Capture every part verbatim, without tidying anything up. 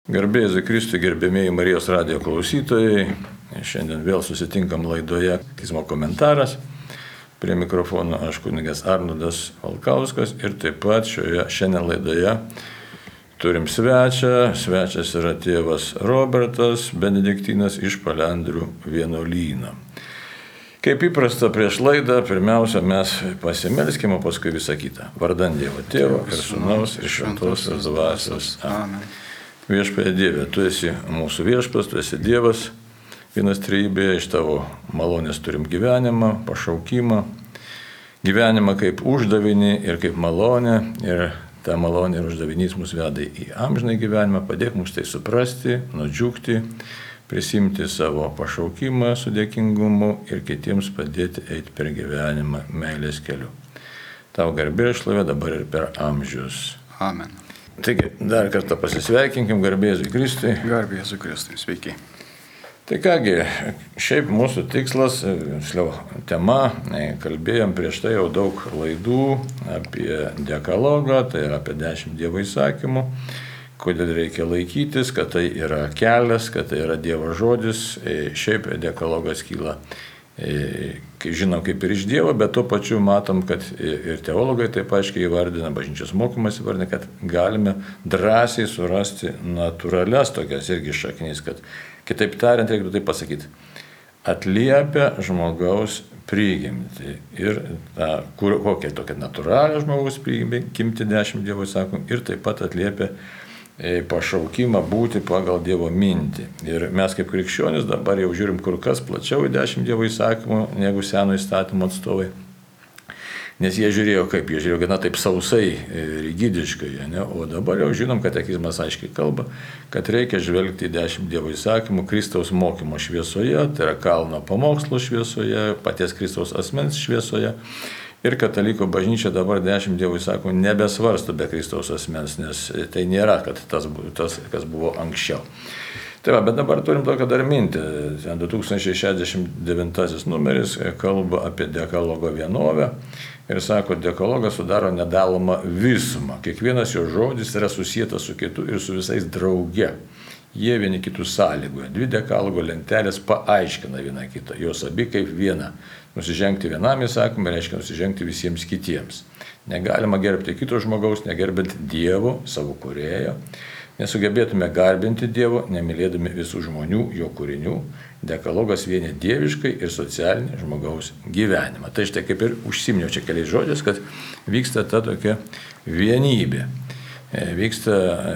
Garbė Jėzui Kristui, gerbėmieji Marijos radijo klausytojai. Šiandien vėl susitinkam laidoje Katekizmo komentaras. Prie mikrofono aš kunigas Arnoldas Valkauskas ir taip pat šioje šiandien laidoje turim svečią. Svečias yra tėvas Robertas Benediktinas iš Palendrių vienuolyno. Kaip įprasta prieš laidą, pirmiausia mes pasimelskime, o paskui visą kitą. Vardan Dievo Tėvo ir Sūnaus ir Šventosios Dvasios. Amen. Viešpatie Dieve, Tu esi mūsų viešpas, Tu esi Dievas, vienas trejybėje, iš Tavo malonės turim gyvenimą, pašaukimą, gyvenimą kaip uždavinį ir kaip malonę, ir ta malonė ir uždavinys mus veda į amžinąjį gyvenimą, padėk mums tai suprasti, nudžiugti, prisimti savo pašaukimą su dėkingumu ir kitiems padėti eiti per gyvenimą meilės keliu. Tau garbė ir šlovė dabar ir per amžius. Amen. Taigi, dar kartą pasisveikinkim, garbė Jėzui Kristui. Garbė Jėzui Kristui, sveiki. Tai kągi, šiaip mūsų tikslas, sliau, tema, kalbėjom prieš tai jau daug laidų apie dekalogą, tai yra apie dešimt Dievo įsakymų, kodėl reikia laikytis, kad tai yra kelias, kad tai yra Dievo žodis, šiaip dekalogas kyla. Kai žinom, kaip ir iš Dievo, bet tuo pačiu matom, kad ir teologai taip aiškiai įvardina, bažnyčios mokymas įvardina, kad galime drąsiai surasti natūralias tokias irgi šaknys, kad kitaip tariant, reikėtų taip pasakyti, atliepia žmogaus prigimtį ir ta, kur, kokia tokia natūralia žmogaus prigimtį dešimt Dievo įsakymų ir taip pat atliepia pašaukimą būti pagal Dievo mintį. Ir mes kaip krikščionys dabar jau žiūrim kur kas plačiau į dešimt Dievo įsakymų negu seno įstatymo atstovai. Nes jie žiūrėjo kaip, jie žiūrėjo gana taip sausai, rigidiškai, ne? O dabar jau žinom, kad katekizmas aiškiai kalba, kad reikia žvelgti į dešimt Dievo įsakymų Kristaus mokymo šviesoje, tai yra kalno pamokslo šviesoje, paties Kristaus asmens šviesoje. Ir kataliko bažnyčia dabar dešimt Dievo įsakymų nebesvarsto be Kristaus asmens, nes tai nėra, kad tas, tas kas buvo anksčiau. Tai va, bet dabar turim tokią dar mintį. du tūkstančiai šešiasdešimt devintasis numeris kalba apie dekalogo vienovę ir sako, dekalogas sudaro nedalomą visumą. Kiekvienas jo žodis yra susietas su kitu ir su visais drauge. Jie vieni kitus sąlygoja. Dvi dekalogo lentelės paaiškina vieną kitą. Jos abi kaip viena. Nusižengti vienam įsakymui reiškia nusižengti visiems kitiems. Negalima gerbti kito žmogaus, negerbint Dievo, savo kūrėjo. Nesugebėtume garbinti Dievo, nemylėdami visų žmonių, jo kūrinių. Dekalogas vienė dieviškai ir socialinį žmogaus gyvenimą. Tai štai kaip ir užsiminiau čia keliais žodžiais, kad vyksta ta tokia vienybė. Vyksta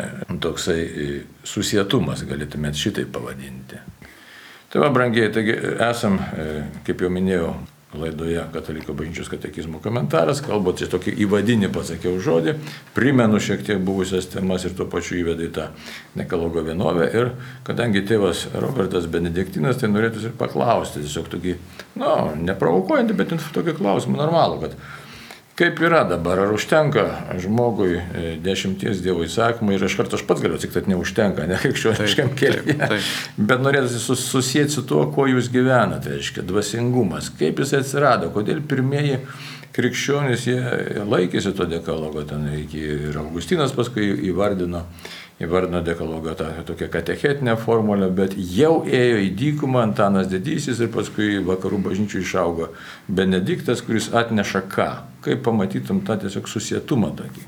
toksai susietumas, galėtumėt šitai pavadinti. Tai va, brangiai, taigi esam, kaip jau minėjau, laidoje Kataliko bažnyčios katekizmo komentaras, kalbant čia tokį įvadinį pasakiau žodį, primenu šiek tiek buvusias temas ir tuo pačiu įvedai tą dekalogo vienovę. Ir kadangi tėvas Robertas Benediktinas, tai norėtų ir paklausti, tiesiog tokį, nu, neprovokuojantį, bet tokį klausimą normalų, kad kaip yra dabar, ar užtenka žmogui dešimties Dievo įsakymų ir iš karto aš pats galiu atsakyti, kad neužtenka, ne krikščioniškam kelyje, bet norėtųsi susijęti su tuo, kuo jūs gyvenate, tai reiškia dvasingumas, kaip jis atsirado, kodėl pirmieji krikščionys jie laikėsi to dekalogo, ten iki ir Augustinas paskui įvardino, įvardino dekalogą tą tokią katechetinę formulę, bet jau ėjo į dykumą Antanas Didysis ir paskui vakarų bažnyčių išaugo Benediktas, kuris atneša ką? Kaip pamatytum tą tiesiog susietumą tokį?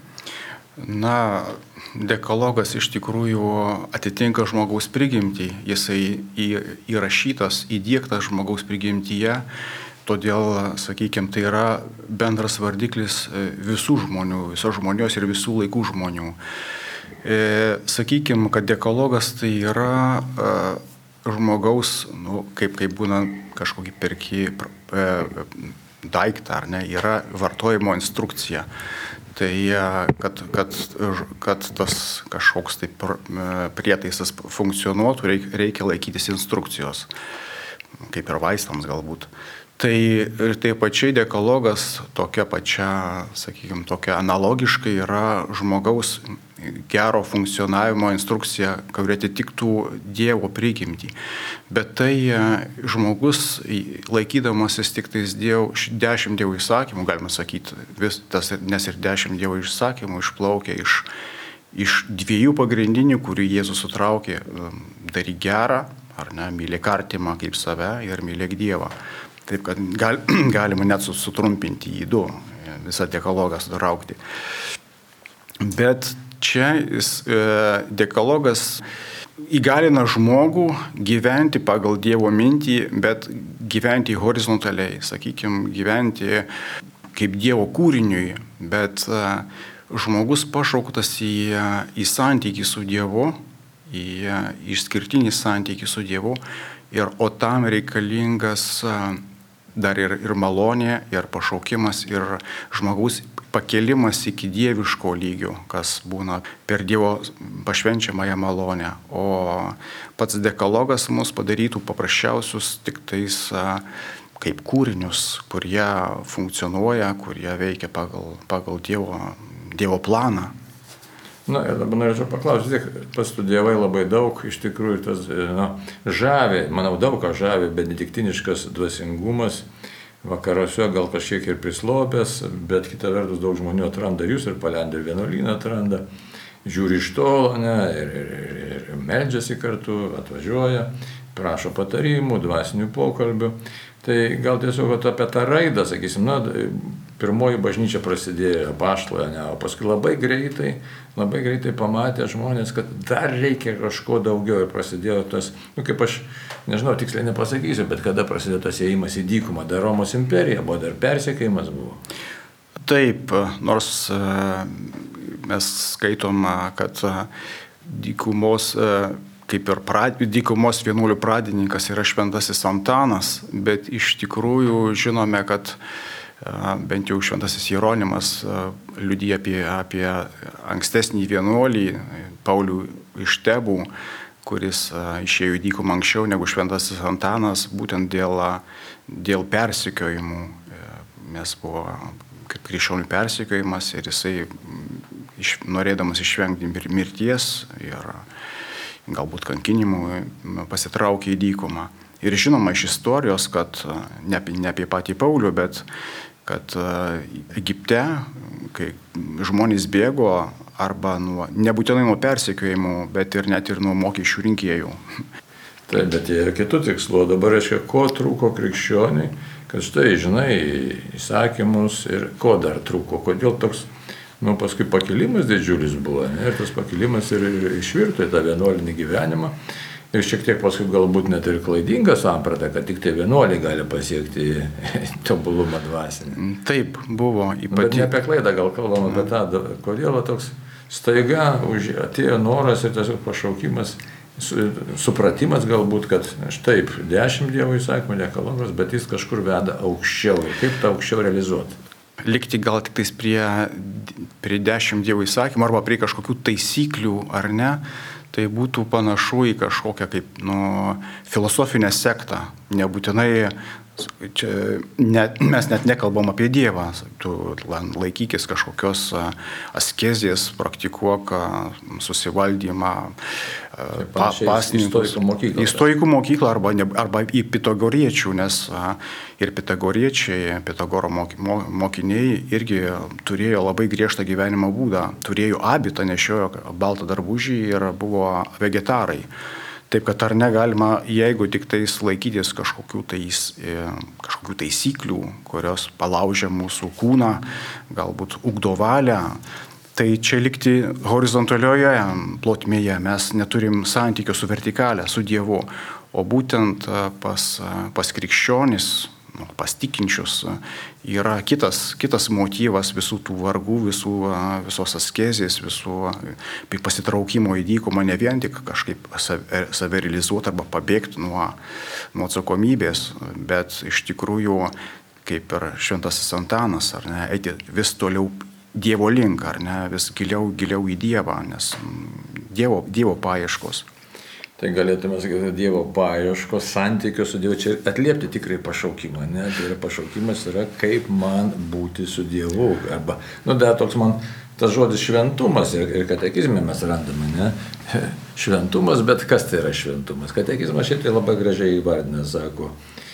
Na, dekalogas iš tikrųjų atitinka žmogaus prigimtį, jisai įrašytas, įdiegtas žmogaus prigimtyje, todėl, sakykime, tai yra bendras vardiklis visų žmonių, visos žmonijos ir visų laikų žmonių. E, sakykime, kad dekalogas tai yra e, žmogaus, nu, kaip, kaip būna kažkokį perki e, daiktą, ar ne, yra vartojimo instrukcija. Tai kad, kad, kad tas kažkoks tai prietaisas funkcionuotų, reikia, reikia laikytis instrukcijos, kaip ir vaistams galbūt. Tai taip pačiai dekalogas tokia pačia, sakykime, tokia analogiškai yra žmogaus gero funkcionavimo instrukcija, kuri atitiktų Dievo prigimtį. Bet tai žmogus, laikydamasis tik tais diev, dešimt Dievo įsakymų, galima sakyti, vis, tas, nes ir dešimt Dievo įsakymų išplaukia iš, iš dviejų pagrindinių, kurių Jėzus sutraukė - daryk gerą, ar ne, mylėk artimą kaip save ir mylėk Dievą. Taip, kad gal, galima net sutrumpinti į du, visą dekalogą sutraukti. Bet čia jis, e, dekalogas įgalina žmogų gyventi pagal Dievo mintį, bet gyventi horizontaliai, sakykime, gyventi kaip Dievo kūriniui, bet e, žmogus pašauktas į, į santykį su Dievu, į išskirtinį santykį su Dievu, ir, o tam reikalingas dar ir, ir malonė, ir pašaukimas, ir žmogaus pakelimas iki dieviško lygio, kas būna per Dievo pašvenčiamąją malonę. O pats dekalogas mus padarytų paprasčiausius tik tais kaip kūrinius, kurie funkcionuoja, kurie veikia pagal, pagal Dievo, Dievo planą. Na ir dabar norėčiau paklausyti, pastudijavai labai daug, iš tikrųjų tas na, žavi, manau daug ką žavi, benediktiniškas dvasingumas, vakaruose gal kažkiek ir prislopęs, bet kita vertus daug žmonių atranda, jūs ir Palendė ir vienuolyną atranda, žiūri iš tolo, ne, ir, ir, ir, ir meldžiasi kartu, atvažiuoja, prašo patarimų, dvasinių pokalbių. Tai gal tiesiog apie tą raidą, sakysim, na, pirmoji bažnyčia prasidėjo apaštaloje, ne, o paskui labai greitai, labai greitai pamatė žmonės, kad dar reikia kažko daugiau ir prasidėjo tas, nu kaip aš, nežinau, tiksliai nepasakysiu, bet kada prasidėjo tas ėjimas į dykumą, dar Romos imperija buvo, dar persekiojimas buvo. Taip, nors mes skaitom, kad dykumos kaip ir prad, dykumos vienuolių pradininkas yra šventasis Antanas, bet iš tikrųjų žinome, kad bent jau šventasis Jeronimas liudija apie, apie ankstesnį vienuolį, Paulių iš Tebų, kuris išėjo į dykumą anksčiau negu šventasis Antanas, būtent dėl, dėl persekiojimų. Nes buvo kaip krikščionių persekiojimas ir jisai iš, norėdamas išvengti mirties ir galbūt kankinimų pasitraukė į dykumą. Ir žinoma iš istorijos, kad ne apie, ne apie patį Paulių, bet kad Egipte, kai žmonės bėgo arba nuo, nebūtinai nuo persekiojimų, bet ir net ir nuo mokesčių rinkėjų. Taip, bet jie ir kitų tikslų. Dabar reiškia, ko trūko krikščioniai, kad štai, žinai, įsakymus ir ko dar trūko, kodėl toks nu, paskui pakilimas didžiulis buvo, ne? Ir tas pakilimas ir, ir išvirto į tą vienuolinį gyvenimą. Ir šiek tiek paskui galbūt net ir klaidinga samprata, kad tik tai vienuoliai gali pasiekti tobulumą dvasinį. Taip, buvo ypatingai. Bet ne apie klaidą, gal kalbam apie tą, kodėl toks staiga atėjo noras ir tiesiog pašaukimas, supratimas galbūt, kad štaip, dešimt Dievo įsakymų dekalogas, bet jis kažkur veda aukščiau. Ir kaip tą aukščiau realizuoti? Likti gal tik tais prie, prie dešimt Dievo įsakymų arba prie kažkokių taisyklių ar ne, tai būtų panašu į kažkokią kaip nu, filosofinę sektą. Nebūtinai, čia, net, mes net nekalbam apie Dievą, tu laikykis kažkokios askezės, praktikuok susivaldymą, pa, pasninkus. Į stoikų mokyklą arba, ne, arba į pitagoriečių, nes ir pitagoriečiai, Pitagoro mokiniai irgi turėjo labai griežtą gyvenimo būdą, turėjo abitą, nešiojo baltą drabužį ir buvo vegetarai. Taip, kad ar negalima, jeigu tik tais laikytis kažkokių, tais, kažkokių taisyklių, kurios palaužia mūsų kūną, galbūt ugdo valią, tai čia likti horizontalioje plotmėje, mes neturim santykio su vertikalė, su Dievu, o būtent pas, pas krikščionis, pas tikinčius yra kitas, kitas motyvas visų tų vargų, visų, visos askezės, visų pasitraukimo į dykumą, ne vien tik kažkaip save, save realizuoti arba pabėgti nuo, nuo atsakomybės, bet iš tikrųjų, kaip ir šventasis Antanas, ar ne, eiti vis toliau Dievo link, ar ne, vis giliau, giliau į Dievą, nes Dievo, Dievo paieškos. Tai galėtume sakyti, Dievo paieškos, santykių su Dievu, čia atliepti tikrai pašaukimą, ne? Tai yra pašaukimas yra, kaip man būti su Dievu. Arba, nu, dar toks man tas žodis šventumas ir, ir katekizme mes randame, ne? Šventumas, bet kas tai yra šventumas? Katekizmas šitai labai gražiai įvardina, sako,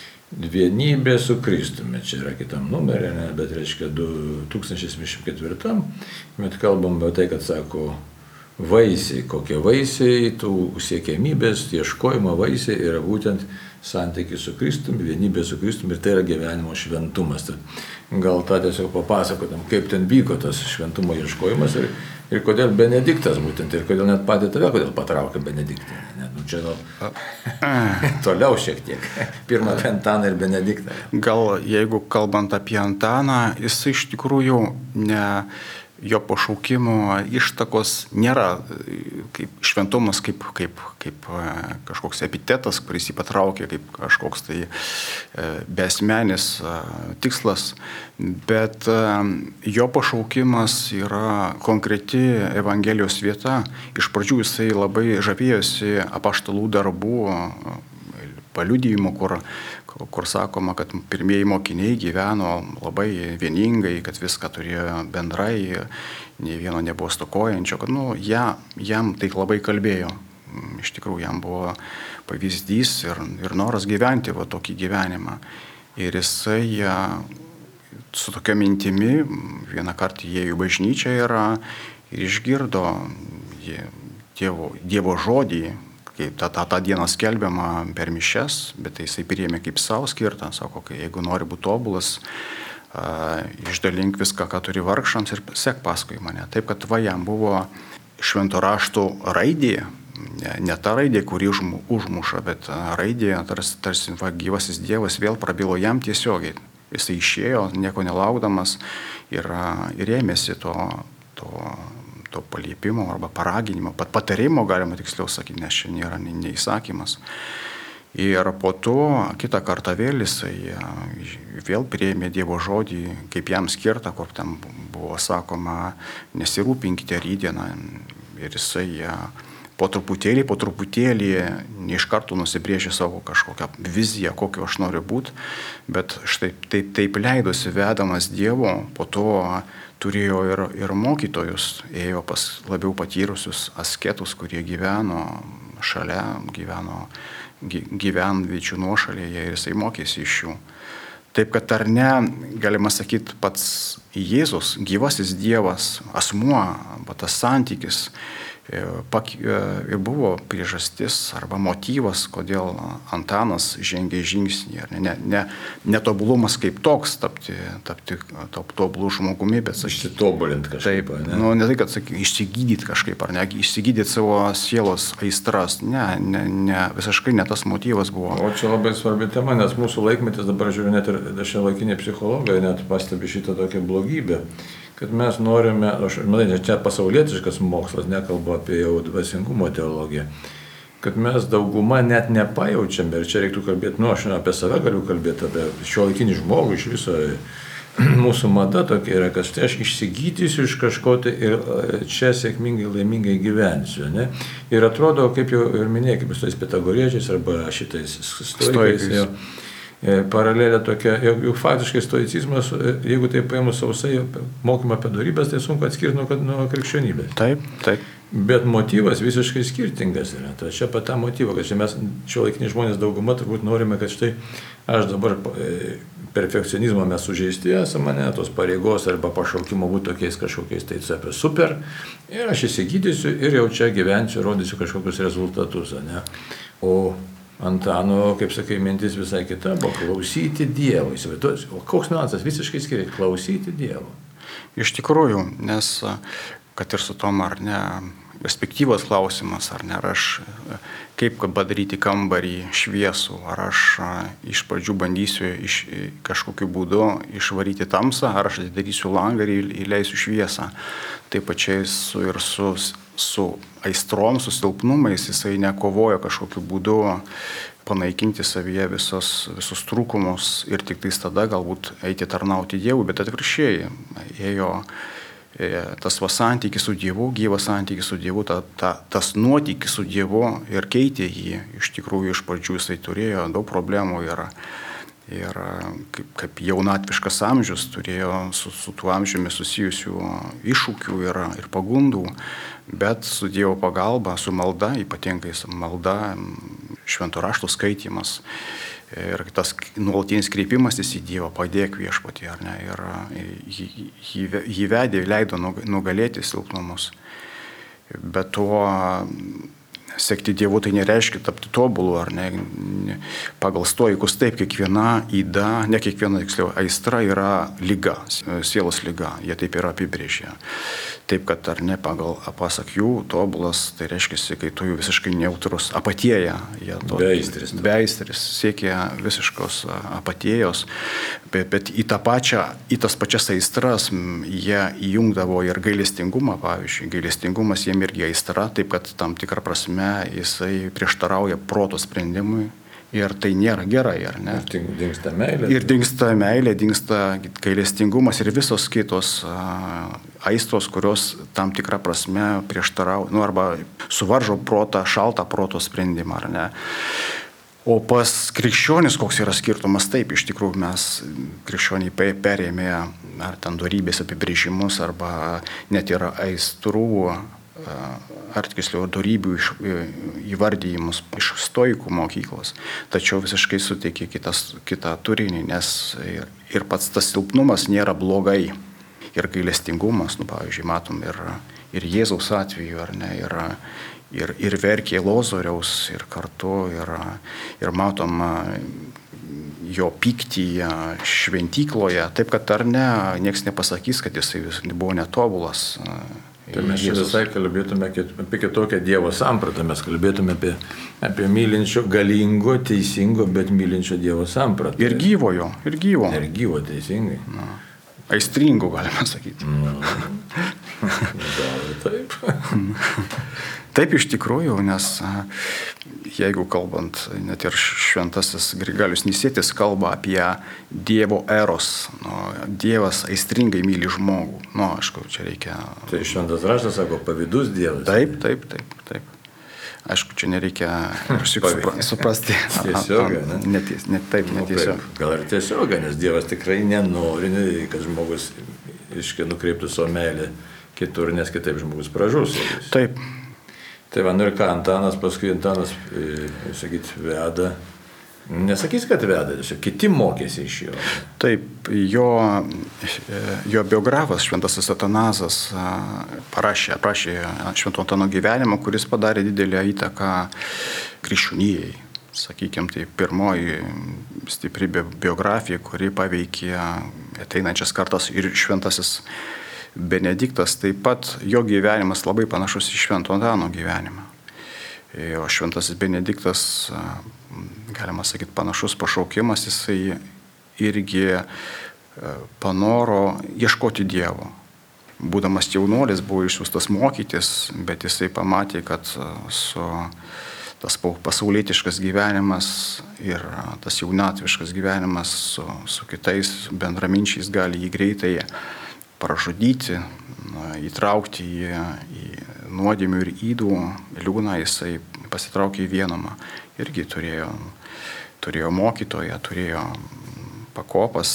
vienybė su Kristumi, čia yra kitam numerė, ne? Bet reiškia du tūkstančiai dvidešimt ketvirtam, bet kalbam apie tai, kad sako, vaisiai, kokie vaisiai, tų siekiamybės, ieškojimo vaisiai yra būtent santykis su Kristumi, vienybė su Kristumi ir tai yra gyvenimo šventumas. Tai gal tą tiesiog papasakotum, kaip ten vyko tas šventumo ieškojimas ir, ir kodėl Benediktas būtent, ir kodėl net patį tave, kodėl patraukė Benediktą. Nu, čia gal toliau šiek tiek. Pirmą apie Antaną ir Benediktą. Gal jeigu kalbant apie Antaną, jis iš tikrųjų ne... Jo pašaukimo ištakos nėra kaip šventumas, kaip, kaip, kaip kažkoks epitetas, kuris jį patraukė, kaip kažkoks tai besmenis tikslas, bet jo pašaukimas yra konkreti Evangelijos vieta. Iš pradžių jisai labai žavėjosi apaštalų darbų paliudijimų, kur, kur sakoma, kad pirmieji mokiniai gyveno labai vieningai, kad viską turėjo bendrai, nei vieno nebuvo stokojančio, kad nu, ja, jam tai labai kalbėjo. Iš tikrųjų, jam buvo pavyzdys ir, ir noras gyventi va, tokį gyvenimą. Ir jisai ja, su tokia mintimi vieną kartą įėjo į bažnyčią yra, ir išgirdo dievo, dievo žodį, kaip tą, tą, tą dieną skelbiama per mišias, bet tai jisai priėmė kaip savo skirtą, sako, kai jeigu nori būti tobulas, uh, išdalink viską, ką turi vargšams ir sek paskui mane. Taip, kad va jam buvo švento rašto raidė, ne, ne ta raidė, kuri užmu, užmuša, bet raidė, tarsi, tarsi va, gyvasis Dievas vėl prabilo jam tiesiogiai. Jisai išėjo, nieko nelaukdamas ir, ir ėmėsi to, to to paliepimo arba paraginimo, pat patarimo galima tiksliau sakyti, nes čia nėra neįsakymas. Ir po to kitą kartą vėl jisai vėl priėmė Dievo žodį, kaip jam skirta, kur ten buvo sakoma, nesirūpinkite rytdieną. Ir jisai po truputėlį, po truputėlį ne iš karto nusibrėžė savo kažkokią viziją, kokio aš noriu būti, bet štai taip, taip leidosi vedamas Dievo, po to turėjo ir, ir mokytojus, ėjo pas labiau patyrusius asketus, kurie gyveno šalia, gyveno gyvenviečių nuošalėje ir jisai mokėsi iš jų. Taip kad ar ne, galima sakyti, pats Jėzus, gyvasis Dievas, asmuo, tas santykis ir buvo priežastis arba motyvas, kodėl Antanas žengė žingsnį. Ne, ne, netobulumas kaip toks, tapti, tapti tobulų žmogumi, bet išsitobulinti kažkaip. Taip, ne? Nu, ne tai, kad sakai, išsigydyti kažkaip, ar ne, išsigydyti savo sielos aistras. Ne, ne, ne, visiškai ne tas motyvas buvo. O čia labai svarbi tema, nes mūsų laikmetis, dabar žiūriu, net ir šiuolaikiniai psichologai net pastebi šitą tokią blogybę. Kad mes norime, aš manau, čia pasaulietiškas mokslas, nekalbu apie jau dvasingumo teologiją, kad mes dauguma net nepajaučiame, ir čia reiktų kalbėti, nu aš apie save galiu kalbėti, apie šiuolaikinį žmogų, iš viso mūsų mada tokia yra, kad štai aš išsigydysiu iš kažko tai ir čia sėkmingai, laimingai gyvensiu. Ne? Ir atrodo, kaip jau ir minėjai, kaip su tais pitagoriečiais arba šitais stoikais. Paralelė tokia, juk faktiškai stoicizmas, jeigu tai paėmus sausai mokymą apie dorybės, tai sunku atskirti nuo, nuo krikščionybės. Taip, taip. Bet motyvas visiškai skirtingas yra. Tai čia pat tą motyvą, kad čia mes, šiuolaikiniai žmonės dauguma, turbūt norime, kad štai aš dabar perfekcionizmo mes sužeisti esame, ne, tos pareigos arba pašaukimo būti tokiais kažkokiais, tai apie super, ir aš įsigydysiu ir jau čia gyvensiu, rodysiu kažkokius rezultatus. Ne. O Antano, kaip sakai, mintis visai kita, buvo klausyti Dievo. O koks niuansas visiškai skiria klausyti Dievo? Iš tikrųjų, nes kad ir su tom ar ne perspektyvos klausimas, ar ne, ar aš kaip padaryti kambarį šviesų, ar aš iš pradžių bandysiu iš, kažkokiu būdu išvaryti tamsą, ar aš atidarysiu langą ir įleisiu šviesą. Taip pačiai su, ir su, su aistrom, su silpnumais, jisai nekovoja kažkokiu būdu panaikinti savyje visos, visus trūkumus ir tik tais tada galbūt eiti tarnauti Dievui, bet atvirkščiai ėjo tas va santykis su Dievu, gyvas santykis su Dievu, ta, ta, tas nuotykis su Dievu ir keitė jį. Iš tikrųjų, iš pradžių jisai turėjo daug problemų ir, ir kaip, kaip jaunatviškas amžius turėjo su, su tuo amžiumi susijusių iššūkių ir, ir pagundų, bet su Dievo pagalba, su malda, ypatingai malda, švento rašto skaitymas ir tas nuolatinis kreipimasis į Dievą, padėk viešpatį, ar ne, ir jį, jį vedė, leido nugalėti silpnumus. Bet to sekti Dievu tai nereiškia tapti tobulu, ar ne? Pagal stoikus taip, kiekviena įda, ne kiekviena, tiksliau, aistra yra lyga, sielos lyga, jie taip yra apibrėžę. Taip, kad ar ne, pagal pasak jų, tobulas, tai reiškia, kai tu jų visiškai neutrus, apatėja, beaistris, beaistris, siekia visiškos apatėjos, bet, bet į tą pačią, į tas pačias aistras jie įjungdavo ir gailestingumą, pavyzdžiui, gailestingumas jiem irgi aistra, taip, kad tam tikrą prasme jisai prieštarauja proto sprendimui ir tai nėra gerai, ar ne? Ir dingsta meilė. Ir dingsta meilė, dingsta gailestingumas ir visos kitos a, aistros, kurios tam tikrą prasme prieštarauja, nu arba suvaržo protą, šaltą proto sprendimą, ar ne? O pas krikščionis koks yra skirtumas, taip, iš tikrųjų mes krikščioniai perėmė ar ten dorybės apibrėžimus arba net yra aistrų ar tiksliau dorybių įvardyjimus iš stoikų mokyklos, tačiau visiškai suteikia kitas, kitą turinį, nes ir, ir pats tas silpnumas nėra blogai. Ir gailestingumas, nu, pavyzdžiui, matom ir, ir Jėzaus atveju, ar ne, ir, ir, ir verkė Lozoriaus, ir kartu, ir, ir matom jo pyktyje šventykloje, taip kad ar ne, nieks nepasakys, kad jisai buvo netobulas. Tai mes čia visai kalbėtume apie kitokią Dievo sampratą, mes kalbėtume apie, apie mylinčio, galingo, teisingo, bet mylinčio Dievo sampratą. Ir gyvojo, ir gyvo. Ir gyvo, teisingai. Na, aistringo, galime sakyti. Na, gal taip. Taip iš tikrųjų, nes jeigu kalbant, net ir šventasis Grigalius Nisietis kalba apie Dievo eros, nu, Dievas aistringai myli žmogų. Nu, aišku, čia reikia... Tai šventas raštas sako, pavydus Dievas. Taip, taip, taip, taip. Aišku, čia nereikia suprasti. Tiesiog, ne? Net, net taip, net tiesiog. Gal ir tiesiog, nes Dievas tikrai nenori, kad žmogus iškai nukreiptų savo meilę kitur, nes kitaip žmogus pražus. Taip. Tai va, nu ir ką, Antanas, paskui Antanas, sakyt, veda, nesakys, kad veda, kiti mokėsi iš jo. Taip, jo, jo biografas, šventasis Atanazas, parašė, aprašė švento Antano gyvenimą, kuris padarė didelę įtaką krikščionijai. Sakykime, tai pirmoji stipri biografija, kuri paveikė ateinančias kartas ir šventasis Benediktas, taip pat jo gyvenimas labai panašus į švento Antano gyvenimą. O šventasis Benediktas, galima sakyti, panašus pašaukimas, jisai irgi panoro ieškoti Dievo. Būdamas jaunuolis buvo išsiųstas mokytis, bet jisai pamatė, kad su tas pasaulietiškas gyvenimas ir tas jaunatviškas gyvenimas su, su kitais bendraminčiais gali jį greitai pražudyti, įtraukti į, į nuodėmių ir ydų liūną, jisai pasitraukė į vienumą. Irgi turėjo, turėjo mokytoją, turėjo pakopas,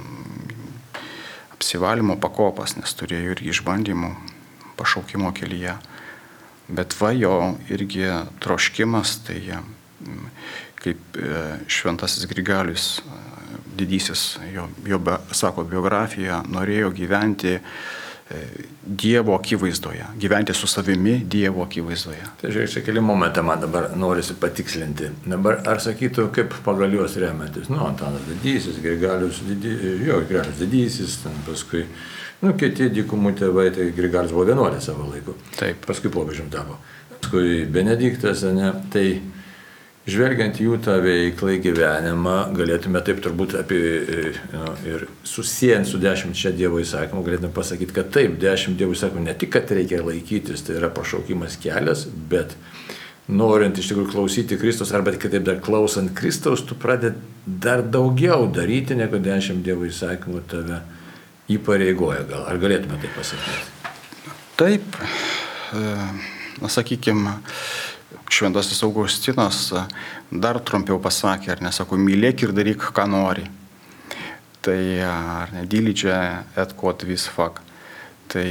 apsivalymo pakopas, nes turėjo irgi išbandymų pašaukimo kelyje. Bet va jo irgi troškimas, tai kaip šventasis Grigalius didysis, jo, jo sako biografija, norėjo gyventi Dievo akivaizdoje, gyventi su savimi Dievo akivaizdoje. Tai žiūrėk, čia keli momentą man dabar norisi patikslinti. Dabar ar sakytų, kaip pagal juos remiantis, nu, Antanas didysis, Grigalius didysis, jo, Grigalius didysis, ten paskui, nu, kiti dykumų tėvai, tai Grigalius buvo vienuolė savo laiku. Taip. Paskui popiežium tapo. Paskui Benediktas, ne, tai žvelgiant jų tą veiklą į gyvenimą, galėtume taip turbūt apie, nu, ir susijęs su dešimčia Dievo įsakymų, galėtume pasakyti, kad taip, dešimt Dievo įsakymų ne tik, kad reikia laikytis, tai yra pašaukimas kelias, bet norint iš tikrųjų klausyti Kristus, arba kitaip dar klausant Kristaus, tu pradedi dar daugiau daryti, negu dešimt Dievo įsakymų tave įpareigoja. Gal, ar galėtume tai pasakyti? Taip, na, sakykime, šventasis Augustinas dar trumpiau pasakė, ar nesako, mylėk ir daryk, ką nori. Tai, ar ne, diligė et quod vis fac. Tai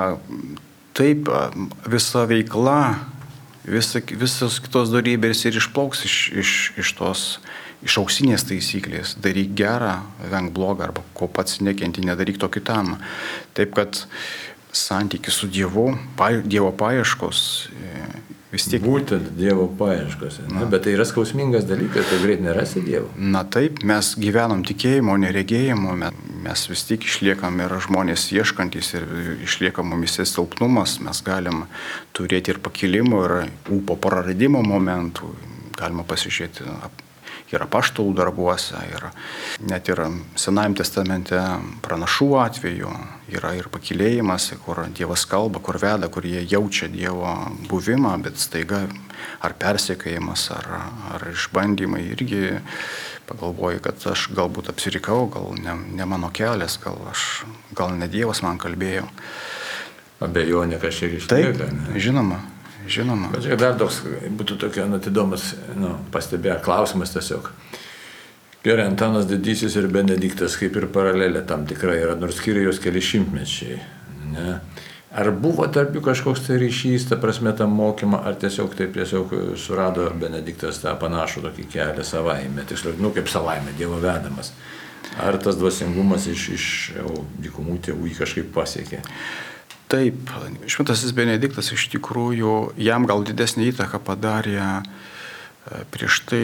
taip, visa veikla, visa, visos kitos dorybės ir išplauks iš, iš, iš tos, iš auksinės taisyklės. Daryk gerą, venk blogą, arba ko pats nekenti, nedaryk to kitam. Taip, kad santykis su Dievu, Dievo paieškos vis tiek. Būtent Dievo paieškos. Bet tai yra skausmingas dalykas, tai greit nerasi Dievo. Na taip, mes gyvenam tikėjimo, neregėjimo, mes vis tiek išliekam ir žmonės ieškantis ir išliekam mumise silpnumas, mes galim turėti ir pakilimų, ir ūpo praradimo momentų, galima pasižiūrėti ir apaštalų darbuose, ir net ir Senajame testamente pranašų atveju yra ir pakilėjimas, kur Dievas kalba, kur veda, kur jie jaučia Dievo buvimą, bet staiga ar persekiojimas, ar, ar išbandymai irgi pagalvoju, kad aš galbūt apsirikau, gal ne, ne mano kelias, gal, aš, gal ne Dievas man kalbėjo. Abejonė kažkiek išlieka. Taip, žinoma. Žinoma. Bet čia dar toks būtų tokia įdomus nu, pastebėjo klausimas tiesiog. Gerai, Antanas Didysis ir Benediktas kaip ir paralelė tam tikrai yra, nors skiria jos keli šimtmečiai. Ne? Ar buvo tarp jų kažkoks tai ryšys, ta prasme, tam mokymą, ar tiesiog taip tiesiog surado Benediktas tą panašų tokį kelią savaime, tiksliau, nu kaip savaime, Dievo vedamas. Ar tas dvasingumas iš, iš jau, dykumų tėvų jį kažkaip pasiekė? Taip, Šventasis Benediktas iš tikrųjų jam gal didesnį įtaką padarė prieš tai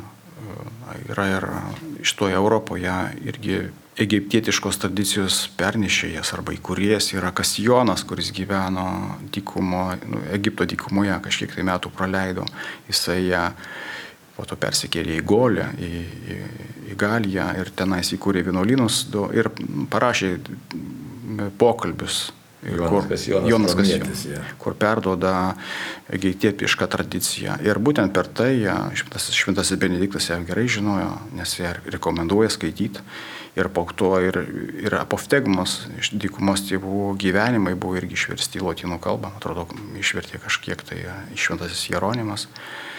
yra ir iš toje Europoje irgi egiptietiškos tradicijos pernešėjas arba įkūrėjas yra Kasijonas, kuris gyveno dykumo, nu, Egipto dykumoje, kažkiek tai metų praleido. Jisai po to persikėlė į Golę, į, į, į Galiją ir tenais įkūrė vienuolynus ir parašė pokalbius. Jonas Kasijonas, Jonas Kasijonas, ja. Kur perduoda egiptietišką tradiciją. Ir būtent per tai šventasis, šventasis Benediktas ją gerai žinojo, nes ją rekomenduoja skaityti. Ir po to ir, ir apoftegmos iš dykumos tėvų gyvenimai buvo irgi išversti į lotynų kalbą. Atrodo, išvertė kažkiek tai šventasis Jeronimas.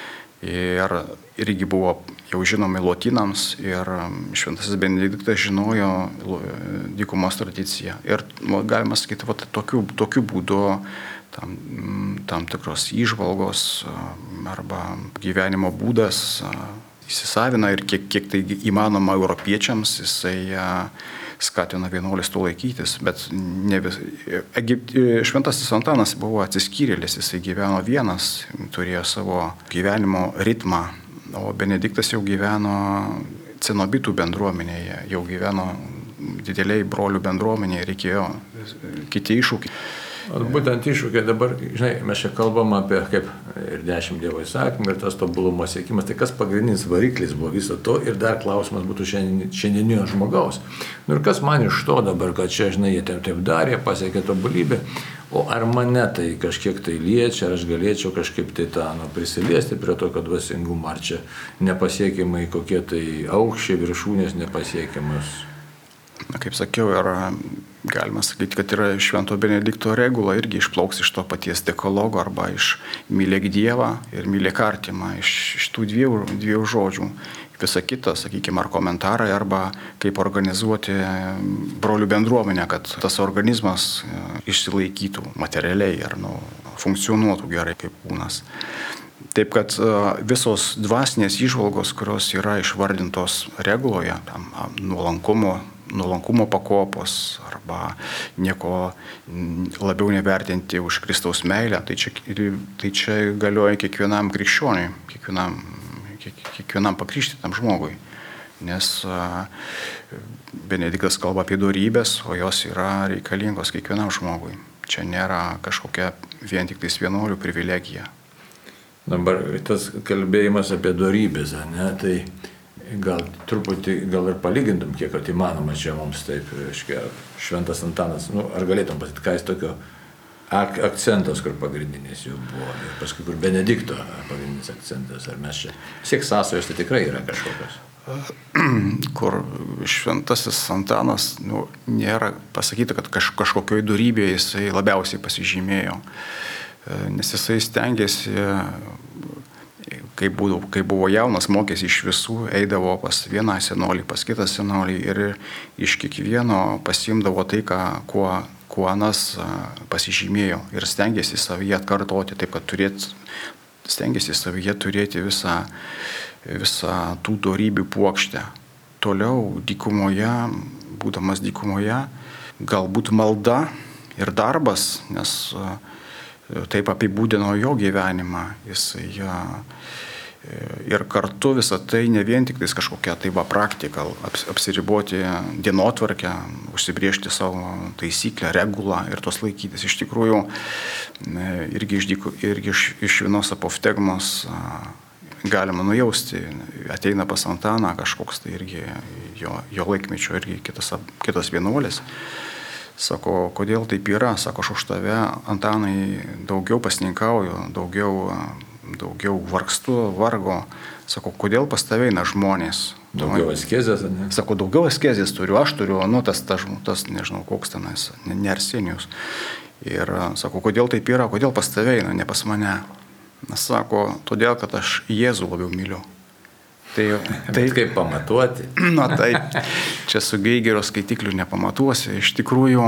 Ir irgi buvo jau žinomi lotynams ir šventasis Benediktas žinojo dykumos tradiciją. Ir galima sakyti, va, tokiu, tokiu būdu tam, tam tikros įžvalgos arba gyvenimo būdas įsisavina ir kiek, kiek tai įmanoma europiečiams, jisai skatina vienuolis to laikytis, bet ne vis. Egipt, šventasis Antanas buvo atsiskyrėlis, jisai gyveno vienas, turėjo savo gyvenimo ritmą, o Benediktas jau gyveno cenobitų bendruomenėje, jau gyveno dideliai brolių bendruomenėje, reikėjo kiti iššūkiai. Būtent iššūkiai dabar, žinai, mes čia kalbam apie kaip ir dešimt Dievo įsakymų ir tas tobulumo siekimas, tai kas pagrindinis variklis buvo viso to ir dar klausimas būtų šiandien, šiandieninio žmogaus. Nu ir kas man iš to dabar, kad čia, žinai, jie taip, taip darė, pasiekė tobulybę, o ar mane tai kažkiek tai liečia, ar aš galėčiau kažkaip tai tą nu, prisiliesti prie tokio dvasingumo, ar čia nepasiekimai kokie tai aukščiai, viršūnės nepasiekimas. Na, kaip sakiau, yra, galima sakyti, kad yra Švento Benedikto regula irgi išplauks iš to paties dekalogo arba iš mylėk Dievą ir mylėk artimą, iš, iš tų dviejų, dviejų žodžių. Visa kita, sakykime, ar komentarai, arba kaip organizuoti brolių bendruomenę, kad tas organizmas išsilaikytų materialiai ar nu, funkcionuotų gerai kaip kūnas. Taip kad visos dvasinės įžvalgos, kurios yra išvardintos reguloje, tam nuolankumo, nuolankumo pakopos arba nieko labiau nevertinti už Kristaus meilę, tai čia, tai čia galioja kiekvienam krikščioniui, kiekvienam, kiek, kiekvienam pakrikštytam žmogui. Nes Benediktas kalba apie dorybės, o jos yra reikalingos kiekvienam žmogui. Čia nėra kažkokia vien tik tais vienuolių privilegija. Dabar tas kalbėjimas apie dorybės, ne, tai gal truputį, gal ir palygintum, kiek kad įmanoma čia mums taip, reiškia, Šventas Antanas, nu, ar galėtum pasakyti, ką jis tokio ak- akcentas, kur pagrindinis jau buvo, ir paskui kur Benedikto pagrindinis akcentas, ar mes čia, siek sąsajos tai tikrai yra kažkokios. Kur Šventasis Antanas, nu, nėra pasakyta, kad kaž, kažkokioj dorybėje jisai labiausiai pasižymėjo, nes jisai stengiasi, kai buvo, kai buvo jaunas, mokėsi iš visų, eidavo pas vieną senolį, pas kitą senolį ir iš kiekvieno pasiimdavo tai, ką, kuo, kuo anas pasižymėjo ir stengiasi savyje atkartoti, taip kad turėt, stengiasi savyje turėti visą, visą tų dorybių puokštę. Toliau dykumoje, būdamas dykumoje, galbūt malda ir darbas, nes taip apibūdino jo gyvenimą. Jisai ir kartu visą tai ne vien tik tais kažkokia tai va praktika, apsiriboti dienotvarkę, užsibriežti savo taisyklę, regulą ir tos laikytis. Iš tikrųjų, irgi iš, irgi iš, iš vienos apoftegmos galima nujausti, ateina pas Antaną kažkoks tai irgi jo, jo laikmečio irgi kitas, kitas vienuolis. Sako, kodėl taip yra? Sako, aš už tave, Antanai, daugiau pasninkauju, daugiau daugiau vargstu, vargo. Sako, kodėl pas tave eina žmonės? Daugiau askezės, ne? Sako, daugiau askezės turiu, aš turiu, nu, tas, tas, tas nežinau, koks tenais, ne, ne Arsenijus. Ir sako, kodėl taip yra, kodėl pas tave eina, ne pas mane? Sako, todėl, kad aš Jėzų labiau myliu. Tai, tai kaip pamatuoti? Na taip, čia su Geigerio skaitikliu nepamatuosi. Iš tikrųjų,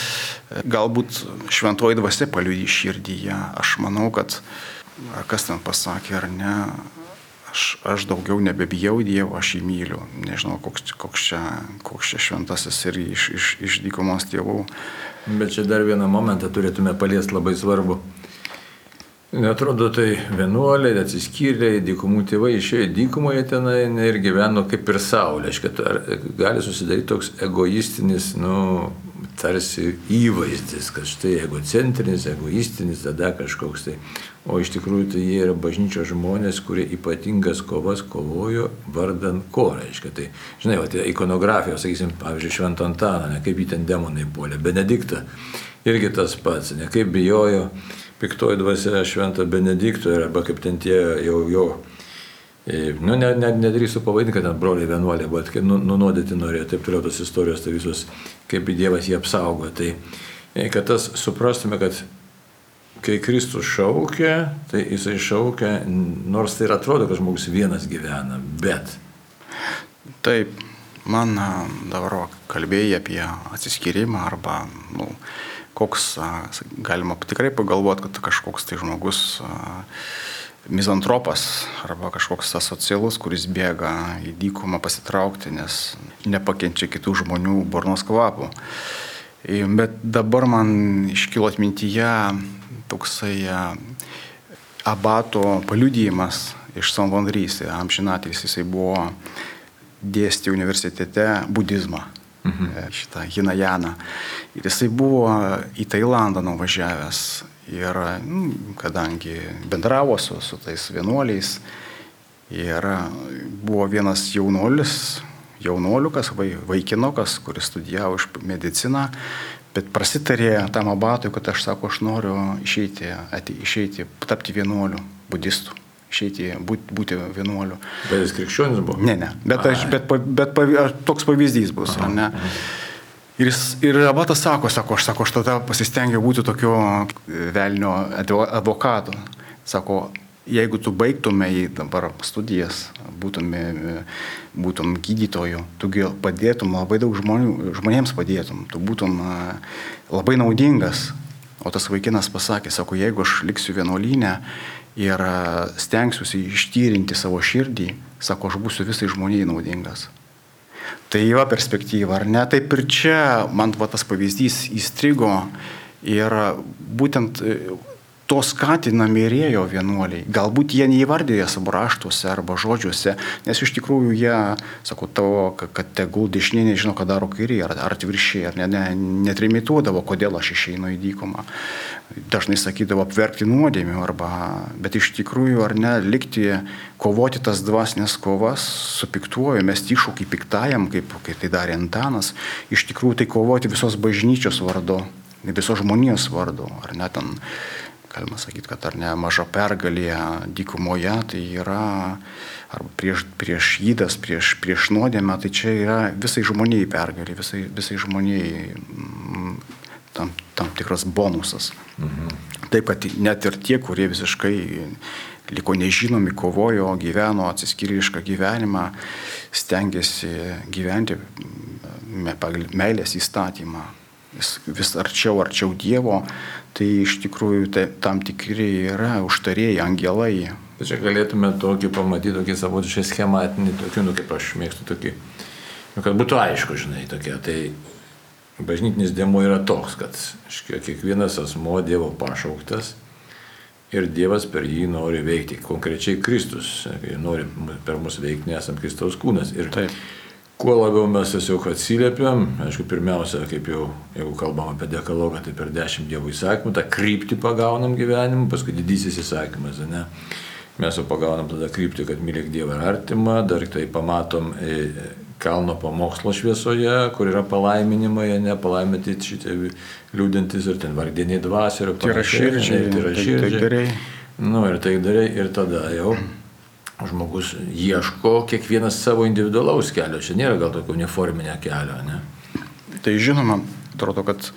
galbūt šventoji dvasia paliudys širdyje. Aš manau, kad ar kas ten pasakė, ar ne, aš, aš daugiau nebebijau Dievo, aš jį myliu. Nežinau, koks, koks, čia, koks čia šventasis ir iš, iš, iš dykumos tėvų. Bet čia dar vieną momentą turėtume paliesti labai svarbu. Netrodo, tai vienuoliai, atsiskyrė, dykumų tėvai išėjo dykumoje tenai ir gyveno kaip ir saulė. Gali susidaryti toks egoistinis, nu, tarsi įvaizdis, kad štai egocentrinis, egoistinis, tada kažkoks tai. O iš tikrųjų tai jie yra bažnyčios žmonės, kurie ypatingas kovas kovojo vardan ko, reiškia. Tai, žinai, va, ikonografijos, sakysim, pavyzdžiui, Švento Antaną, ne, kaip jį ten demonai puolė, Benediktą, irgi tas pats, ne, kaip bijojo piktoji dvasia Švento Benedikto, arba kaip ten tie jau jo, nu, ne, ne, nedrįsiu pavadinti, kad ten broliai vienuoliai, bet kaip nunuodyti norėjo, taip toliau tos istorijos, tai visos, kaip Dievas jį apsaugo. Tai, kad tas suprastume, kad kai Kristus šaukia, tai jisai šaukia, nors tai ir atrodo, kad žmogus vienas gyvena, bet. Taip, man dabar kalbėjai apie atsiskyrimą arba, nu, koks, galima tikrai pagalvoti, kad kažkoks tai žmogus mizantropas arba kažkoks asocialus, kuris bėga į dykumą pasitraukti, nes nepakenčia kitų žmonių burnos kvapų. Bet dabar man iškilo atmintyje toksai abato paliudijimas iš San Vandrys, amžinatilsį, jisai buvo dėstė universitete budizmą. Mhm. Šitą Hinajaną. Ir jisai buvo į Tailandą nuvažiavęs ir, nu, kadangi bendravo su, su tais vienuoliais, ir buvo vienas jaunuolis, jaunuoliukas, vai, vaikinokas, kuris studijavo iš mediciną, bet prasitarė tam abatui, kad aš, sako, aš noriu išeiti, ati, išeiti tapti vienuoliu, budistų. Išeiti, būti, būti vienuoliu. Bet jis krikščionis buvo? Ne, ne. Bet, aš, bet, bet, bet toks pavyzdys bus. Aha, ne? Aha. Ir, jis, ir abatas sako, sako, aš, sako, aš tada pasistengiau būti tokio velnio advokato. Sako, jeigu tu baigtumei dabar studijas, būtum, būtum gydytoju, tu padėtum labai daug žmonių, žmonėms padėtum, tu būtum labai naudingas. O tas vaikinas pasakė, sako, jeigu aš liksiu vienuolyne ir stengsiuosi ištyrinti savo širdį, sako, aš būsiu visai žmonijai naudingas. Tai yra perspektyva, ar ne? Taip ir čia man va, tas pavyzdys įstrigo ir būtent to skatinami ir ėjo vienuoliai. Galbūt jie neįvardėjo savo raštuose arba žodžiuose, nes iš tikrųjų jie, sako, tavo, kad tegul dešinė nežino, ką daro kairė, ar, ar atvirkščiai, ar ne, ne, netrimituodavo, kodėl aš išeinu į dykumą. Dažnai sakydavo apverkti nuodėmių, arba, bet iš tikrųjų, ar ne, likti, kovoti tas dvasinės kovas su piktuoju, mesti iššūkį piktajam, kaip, kaip tai darė Antanas, iš tikrųjų tai kovoti visos bažnyčios vardu, visos žmonijos vardu, ar ne, ten, galima sakyti, kad ar ne, maža pergalė dykumoje, tai yra arba prieš, prieš jydas, prieš, prieš nuodėmę, tai čia yra visai žmonijai pergalė, visai, visai žmonijai tam, tam tikras bonusas. Mhm. Taip, kad net ir tie, kurie visiškai liko nežinomi, kovojo, gyveno atsiskyrėlišką gyvenimą, stengiasi gyventi meilės įstatymą, vis arčiau, arčiau Dievo, tai iš tikrųjų tai, tam tikri yra užtarėjai, angelai. Tai čia galėtume tokį pamatyti, tokį savotiškai schematinį, tokį, nu kaip aš mėgstu tokį, nu, kad būtų aišku, žinai, tokie. Tai bažnytinis dėmuo yra toks, kad škia, kiekvienas asmuo Dievo pašauktas ir Dievas per jį nori veikti. Konkrečiai Kristus nori per mus veikti, nesam Kristaus kūnas. Ir Taip. kuo labiau mes tiesiog atsiliepiam, aišku, pirmiausia, kaip jau, jeigu kalbam apie dekalogą, tai per dešimt Dievo įsakymų, tą kryptį pagaunam gyvenimu, paskui didysis įsakymas, ne? Mes jau pagaunam tada kryptį, kad mylėk Dievą ir artimą, dar tai pamatom kalno pamokslo šviesoje, kur yra palaiminimai, ne palaiminti šitie liūdintis ir ten vardieniai dvasia ir panašiai. Tai yra širdžiai. Nu ir tai darai ir tada jau žmogus ieško kiekvienas savo individualaus kelio. Čia nėra gal tokio uniforminio kelio, ne? Tai žinoma, atrodo, kad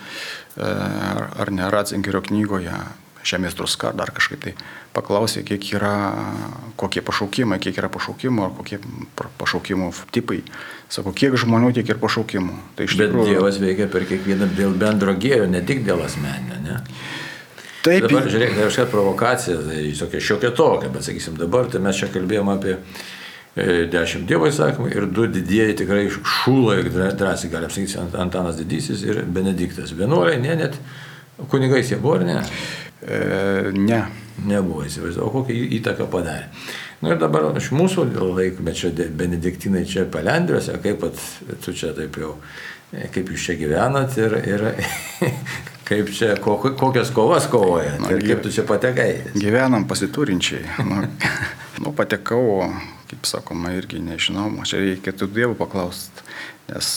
ar ne Ratzingerio knygoje Žemės druska, dar kažkaip tai paklausė, kiek yra, kokie pašaukimai, kiek yra pašaukimų, ar kokie pašaukimų tipai. Sako, kiek žmonių, tiek ir pašaukimų. Tai iš Bet tikrųjų... Dievas veikia per kiekvieną dėl bendro gėrio, ne tik dėl asmeninio, ne? Taip. Dabar, žiūrėk, tai kažkokia provokacija, tai tokia šiokia tokia, bet sakysim dabar, tai mes čia kalbėjom apie dešimt Dievo įsakymų ir du didieji tikrai šūlai, drąsiai galim sakyti, Antanas Didysis ir Benediktas. Vienuoliai, ne, net kunigais jie buvo, ar ne? E, ne. Nebuvo, įsivaizduoju, o kokią įtaką padarė. Na ir dabar iš mūsų laikmečio benediktinai čia Palendriuose, kaip pat tu čia taip jau, kaip jūs čia gyvenat ir, ir kaip čia, kokias kovas kovoja, na, ir kaip tu čia patekai. Gyvenam pasiturinčiai. Nu, nu, patekau, kaip sakoma, irgi nežinau, čia reikėtų Dievo paklausti, nes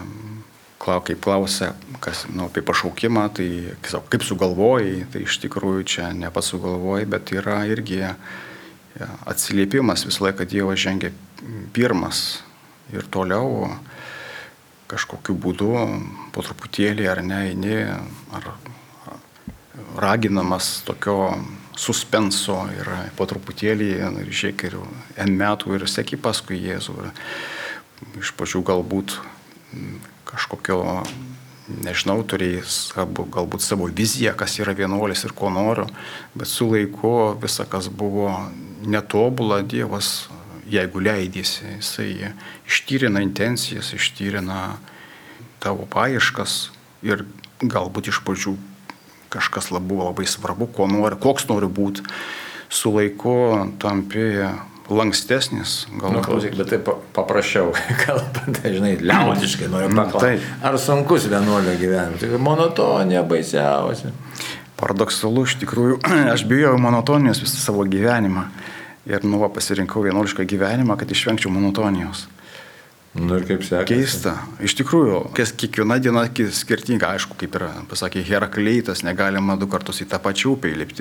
kaip klausia, kas, nu, apie pašaukimą, tai kaip sugalvojai, tai iš tikrųjų čia ne pats sugalvojai, bet yra irgi atsiliepimas, visą laiką Dievas žengia pirmas ir toliau kažkokiu būdu po truputėlį ar ne, eini, ar raginamas tokio suspenso ir po truputėlį ir žiūrėk ir N metų ir seki paskui Jėzų. Iš pačių galbūt kažkokio, nežinau, turėjai galbūt savo viziją, kas yra vienuolis ir ko noriu, bet su laiku visa, kas buvo netobula, Dievas, jeigu leidėsi, jisai ištyrina intencijas, ištyrina tavo paieškas ir galbūt iš pradžių kažkas buvo labai svarbu, ko nori, koks nori būti, su laiku tampi lankstesnis, galbūt. Nu, klausyk, bet tai paprasčiau, kalbant, tai žinai, liaudiškai noriu paklausti. Ar sunkus vienuolio gyvenimas? Tai monotonija baisiausia. Paradoksalu, iš tikrųjų, aš bijau monotonijos visą savo gyvenimą. Ir nu, va, pasirinkau vienuolišką gyvenimą, kad išvengčiau monotonijos. Nu ir kaip sekasi? Keista. Iš tikrųjų, kiekviena diena skirtinga, aišku, kaip ir pasakė Herakleitas, negalima du kartus į tą pačią upę įlipti.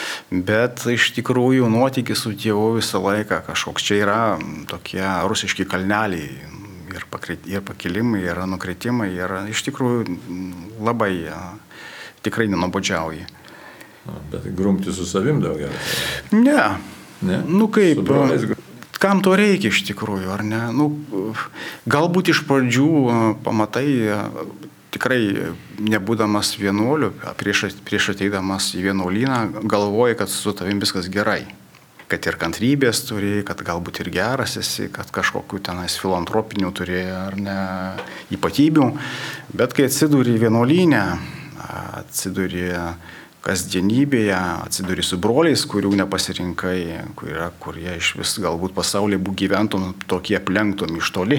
Bet iš tikrųjų nuotykis su Dievu visą laiką kažkoks čia yra tokie rusiški kalneliai ir, pakrit, ir pakilimai, ir nukritimai, ir iš tikrųjų labai tikrai nenubodžiauji. Bet grumti su savim daugiausiai? Ne. Ne? Nu kaip... Kam to reikia iš tikrųjų, ar ne? Nu, galbūt iš pradžių pamatai, tikrai nebūdamas vienuoliu, prieš, prieš ateidamas į vienuolyną, galvoji, kad su tavim viskas gerai. Kad ir kantrybės turėjai, kad galbūt ir geras esi, kad kažkokių tenais filantropinių turėjai, ar ne, ypatybių. Bet kai atsiduri vienuolynę, atsiduri kasdienybėje, atsiduri su broliais, kurių nepasirinkai, kurie, kurie iš vis galbūt pasaulyje būtų gyventum tokie aplenktum iš toli.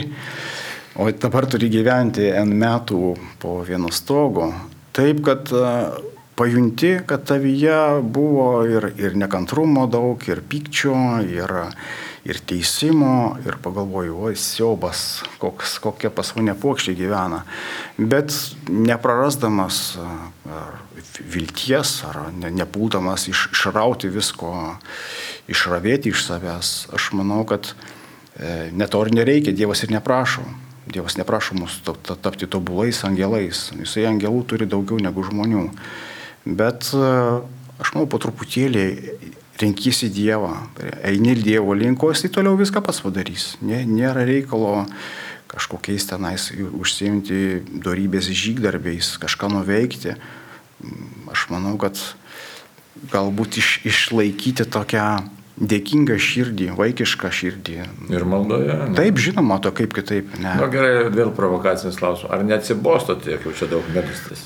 O dabar turi gyventi N metų po vieno stogo. Taip, kad pajunti, kad tavyje buvo ir, ir nekantrumo daug, ir pykčio, ir, ir teisimo, ir pagalvoju, oi, siaubas, koks, kokia pasaulinė puokštė gyvena. Bet neprarasdamas ar vilties, ar ne, nepuldamas iš, išrauti visko, išravėti iš savęs, aš manau, kad e, net to ir nereikia, Dievas ir neprašo. Dievas neprašo mūsų tapti tobulais angelais. Jisai angelų turi daugiau negu žmonių. Bet aš manau, po truputėlį renkysi Dievą, eini Dievo linko, jisai toliau viską pats padarys. Nė, nėra reikalo kažkokiais tenais užsiimti dorybės žygdarbiais, kažką nuveikti. Aš manau, kad galbūt iš, išlaikyti tokią dėkingą širdį, vaikišką širdį. Ir maldoje. Ne? Taip, žinoma, to kaip kitaip. Ne. Na gerai, vėl provokacinis klausimas. Ar neatsibosto tiek, jau čia daug medustis?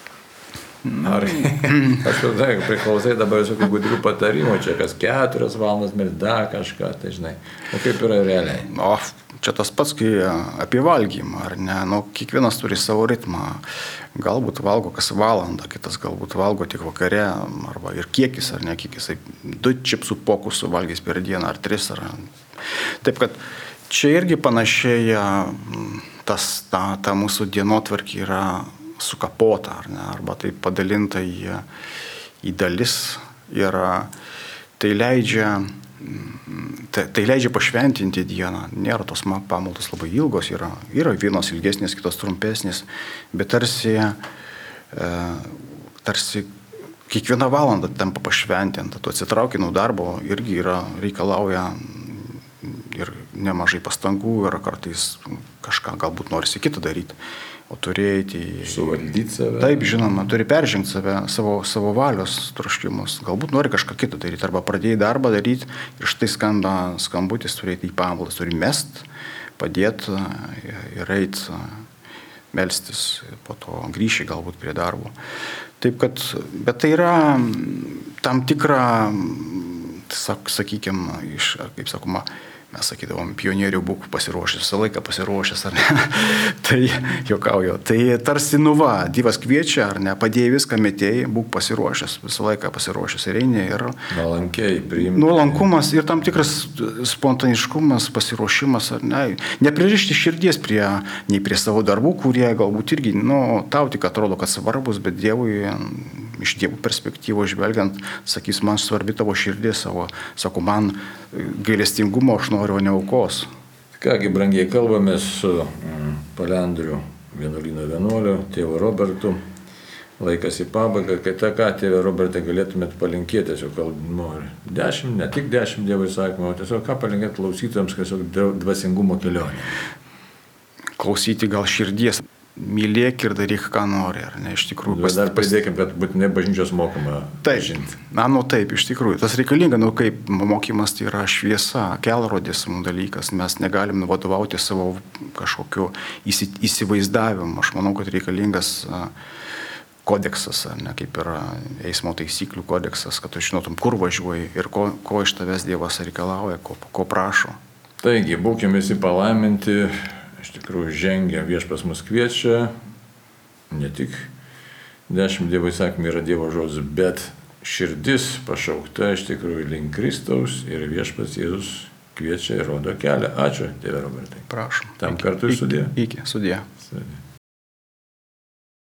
Ar aš jau tai priklausai dabar visokių gudrių patarimų, čia kas keturias valandas melda kažką, tai žinai. O kaip yra realiai? O, čia tas pats, kai apie valgymą, ar ne? Nu, kiekvienas turi savo ritmą. Galbūt valgo kas valandą, kitas galbūt valgo tik vakare, arba ir kiekis, ar ne kiekis. Du čipsų pokus suvalgys per dieną, ar tris. Ar... Taip, kad čia irgi panašiai tas, ta, ta mūsų dienotvarkė yra sukapota, ar ne, arba tai padalinta į, į dalis ir tai leidžia, tai, tai leidžia pašventinti dieną. Nėra tos pamaldos labai ilgos, yra, yra vienos ilgesnės, kitos trumpesnės, bet tarsi, e, tarsi kiekviena valanda tampa pašventinta. Tu atsitrauki nuo darbo, irgi yra, reikalauja ir nemažai pastangų, ir kartais kažką galbūt norisi kitą daryti. O turėti... Suvaldyti save. Taip, žinoma, turi peržengti save, savo, savo valios troškimus. Galbūt nori kažką kitą daryti, arba pradėjai darbą daryti ir štai skamba skambutis, turėti į pamaldas, turi mest, padėti ir eiti, melstis, po to grįžti galbūt prie darbo. Taip, kad, bet tai yra tam tikra, sak, sakykime, iš, kaip sakoma, mes sakydavom, pionierių būk pasiruošęs, visą laiką pasiruošęs, ar ne? Tai juokauju. Tai tarsi, nu va, Dievas kviečia, ar ne, padėjai viską, metėjai, būk pasiruošęs, visą laiką pasiruošęs ir eini. Ir nuolankiai priimti. Nuolankumas ir tam tikras spontaniškumas, pasiruošimas, ar ne. Nepririšti širdies prie, nei prie savo darbų, kurie galbūt irgi, nu, tau tik atrodo, kad svarbus, bet Dievui, iš Dievo perspektyvos žvelgiant, sakys, man svarbi tavo širdis, savo, sako, man gailestingumo aš noriu, o ne aukos. Kągi, brangiai, kalbamės su mm, Palendrių vienuolyno vienuoliu, tėvu Robertu. Laikas į pabaigą, kai tą ką, tėve Robertai, galėtumėt palinkėti, tiesiog nori dešimt, ne tik dešimt Dievo įsakymų, o tiesiog ką palinkėti klausytojams, tiesiog dvasingumo kelionė. Klausyti gal širdies. Mylėk ir daryk, ką nori, ar ne, iš tikrųjų. Bet dar pridėkim, kad būtinai bažnyčios mokama pažinti. Na, nu taip, iš tikrųjų. Tas reikalinga, nu kaip mokymas tai yra šviesa, kelrodis mūsų dalykas. Mes negalim vadovauti savo kažkokiu įsivaizdavimu. Aš manau, kad reikalingas kodeksas, ar ne, kaip yra eismo taisyklių kodeksas, kad tu žinotum, kur važiuoji ir ko, ko iš tavęs Dievas reikalauja, ko, ko prašo. Taigi, būkim visi palaiminti. Iš tikrųjų, žengia viešpas mus kviečia, ne tik dešimt Dievo įsakymų yra Dievo žodis, bet širdis pašaukta iš tikrųjų link Kristaus ir viešpas Jėzus kviečia ir rodo kelią. Ačiū, tėve Robertai. Prašom. Tam kartui sudie. Iki, sudie. Sudie.